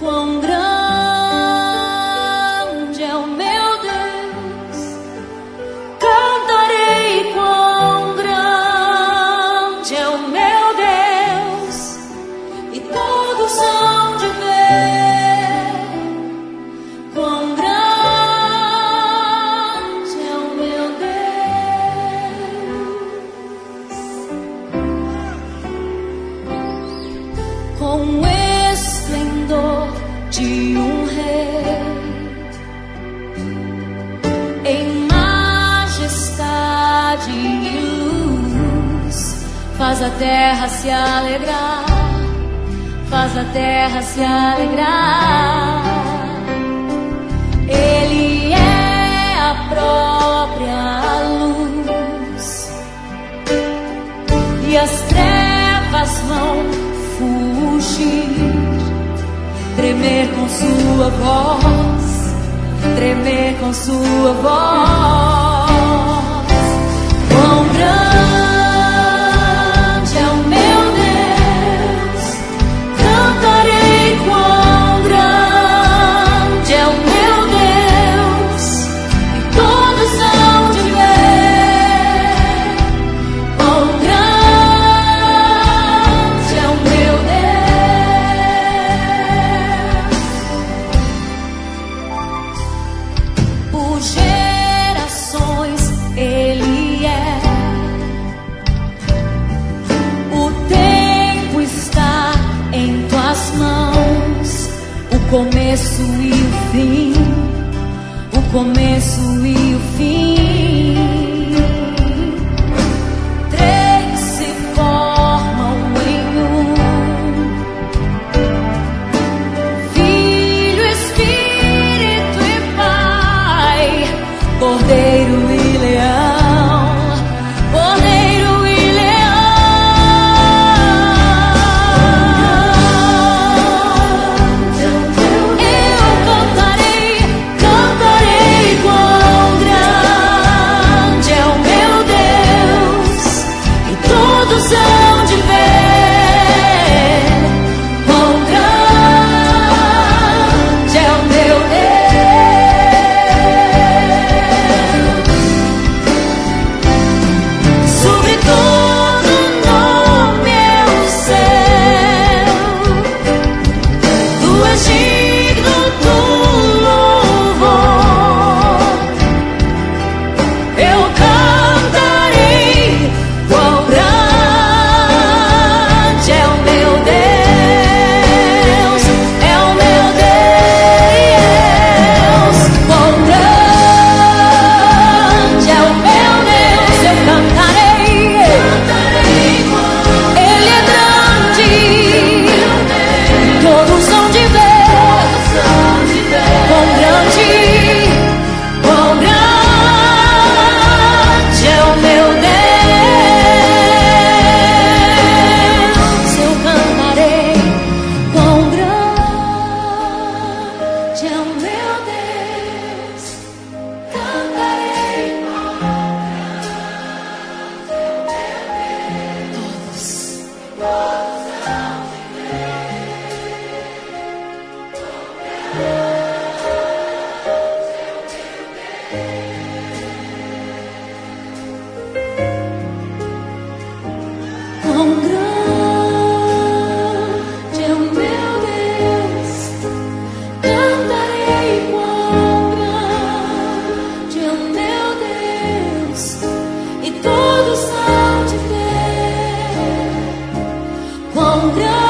Quão grande é o meu Deus, cantarei quão grande é o meu Deus, e todos hão de ver quão grande é o meu Deus. Com o esplendor de um rei, em majestade e luz, faz a terra se alegrar, faz a terra se alegrar. Ele é a própria luz, e as trevas vão fugir, tremer com sua voz, tremer com sua voz. Quão grande é o meu Deus, cantarei quão grande é o meu Deus, e todos hão de ver quão grande é o meu Deus. Por gerações Ele é, o tempo está em tuas mãos, o começo e o fim, o começo e o fim. Três se formam em um: Filho, Espírito e Pai, Cordeiro e Leão, Cordeiro e Eu cantarei, cantarei quão grande é o meu Deus, e todos hão de ver quão grande é o meu Deus. Sobre todo nome é o céu, tu és digno do louvor. Eu cantarei quão grande é o meu Deus, é o meu Deus. Quão grande é o meu Deus, eu cantarei, Ele é grande, todos hão de ver quão grande é o meu Deus. Eu cantarei quão grande é o meu Deus, cantarei quão grande é o meu Deus, cantarei quão grande é o meu Deus, e todos hão de ver quão grande